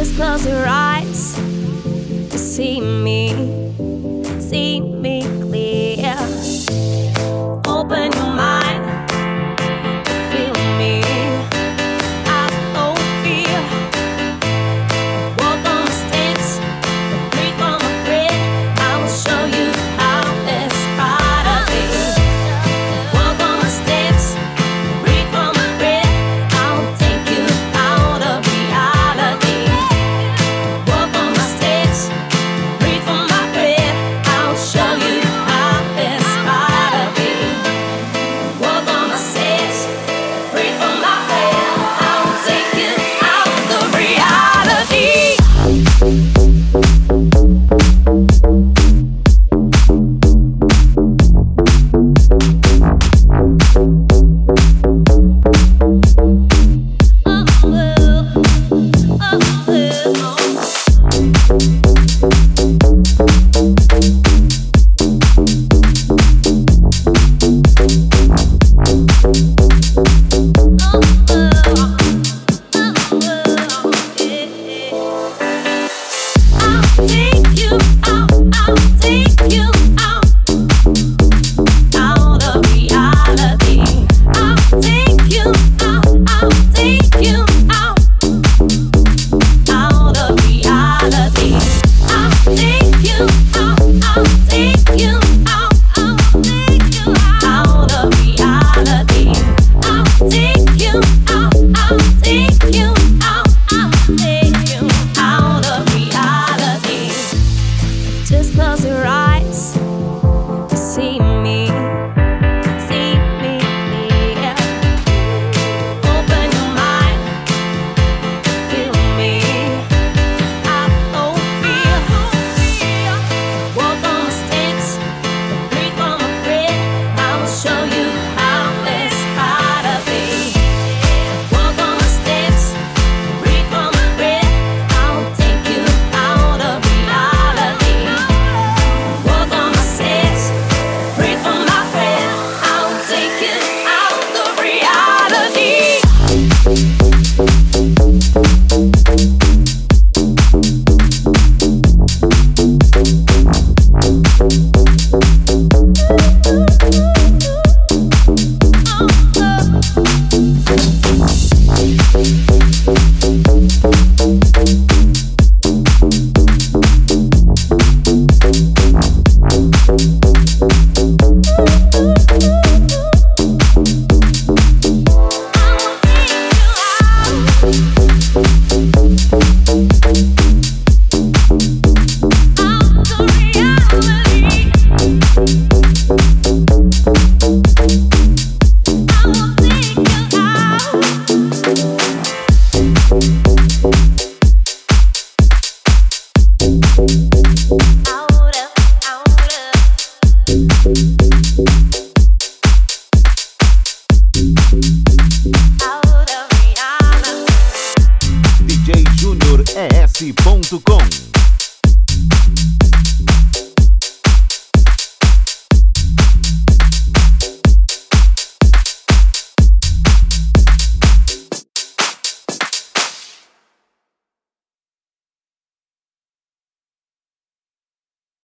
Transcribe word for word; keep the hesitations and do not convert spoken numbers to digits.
Just close your eyes to see me, see me clear. Open your mind to feel me. I know fear. Walk on the steps, breathe on the bread. I will show you how it's gotta be. Walk on the steps, breathe on the bread. I will take you out of reality. Walk on the steps, breathe on my bread. I'll show you how it's gotta be. Walk on the steps, breathe on my bread. I will take you out of reality. Just close your eyes to see me, see me clear. Open your mind to feel me. I know fear. Walk on the steps, breathe on the bread. I will show you how it's gotta be. Walk on the steps, breathe on the bread. I will take you out of reality. Walk on the steps, breathe on my breath. I will take you out of reality. D J Junior E S ponto com